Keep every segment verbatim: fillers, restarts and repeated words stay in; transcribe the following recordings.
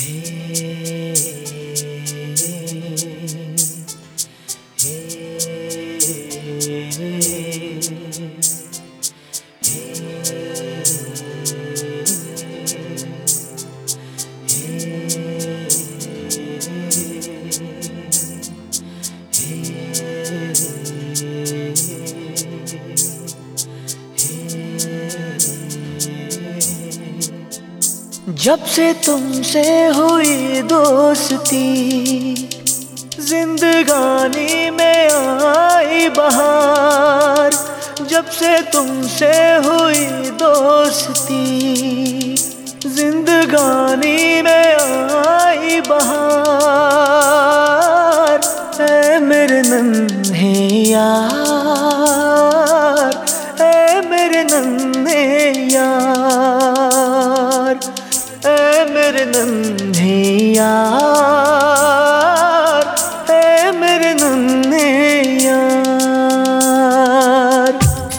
जब से तुमसे हुई दोस्ती, जिंदगानी में आई बहार। जब से तुमसे हुई दोस्ती, जिंदगानी में आई बहार। ऐ मेरे नन्हे यार, ऐ मेरे नन्हे यार, ऐ मेरे नन्हे यार, ऐ मेरे नन्हे यार।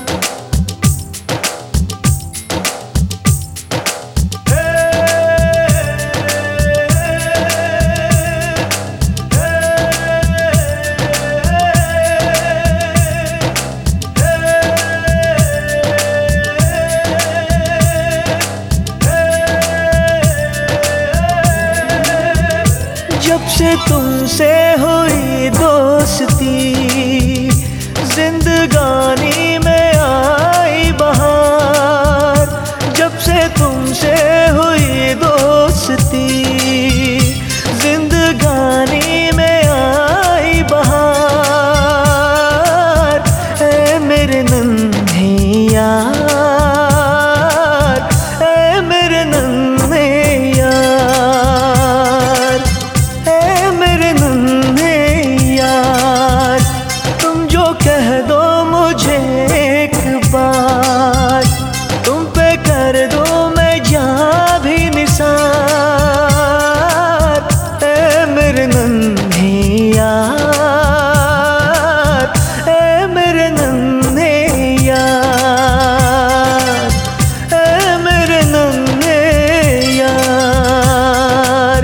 जब से तुमसे हुई दोस्ती, जिंदगानी में आई बहार। जब से तुमसे हुई दोस्ती, जिंदगानी में आई बहार। ऐ मेरे नन्हे यार, ऐ मेरे नन्हे यार, मेरे नन्हे यार। तुम जो कह दो मुझे एक बार, तुम पे कर दो मैं जहाँ भी निसार। ऐ मेरे नन्हे यार, ऐ मेरे नन्हे यार, ऐ मेरे नन्हे यार।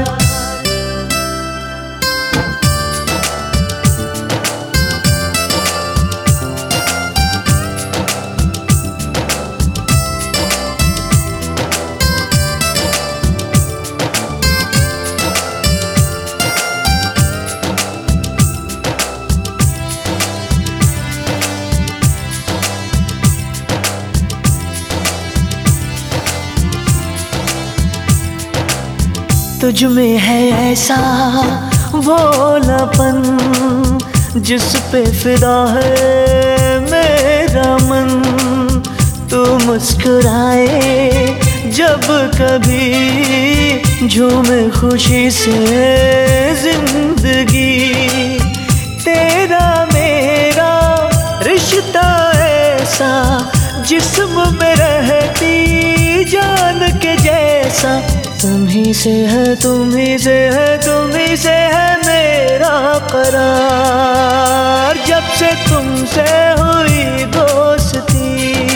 तुझ में है ऐसा भोलापन, जिस पे फिदा है मेरा मन। तू मुस्कुराए जब कभी, झूमे खुशी से जिंदगी। तेरा मेरा रिश्ता ऐसा, जिस्म में रहती जान के जैसा। तुम्ही से है, तुम्ही से है, तुम्ही से है मेरा करार। जब से तुमसे हुई दोस्ती,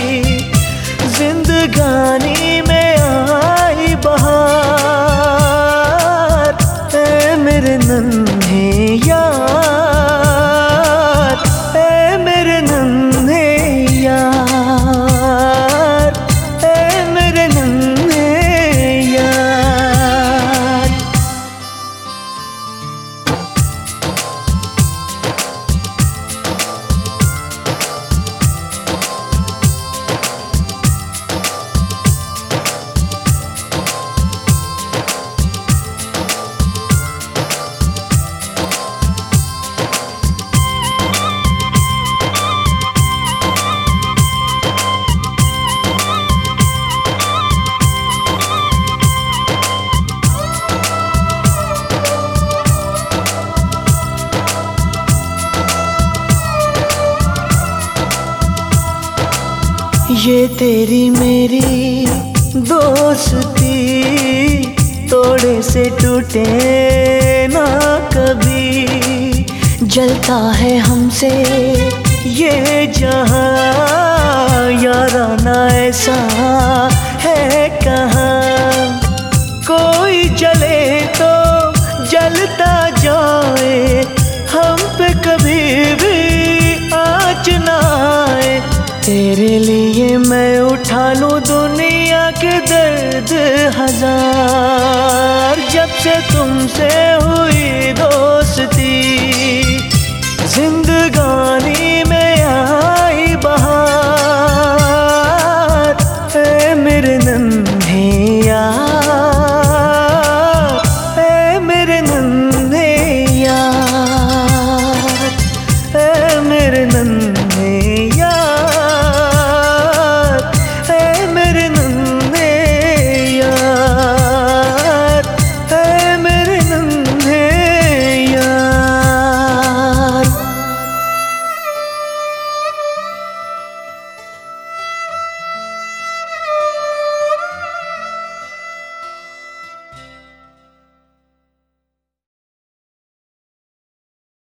जिंदगानी में आई बहार। ऐ मेरे नन्हे यार, ऐ मेरे नन्हे यार, ऐ मेरे नन्हे यार। ये तेरी मेरी दोस्ती, तोड़े से टूटे ना कभी। जलता है हमसे ये जहां, याराना ऐसा है कहाँ। कोई जले तो तेरे लिए मैं उठा लूं दुनिया के दर्द हजार। जब से तुमसे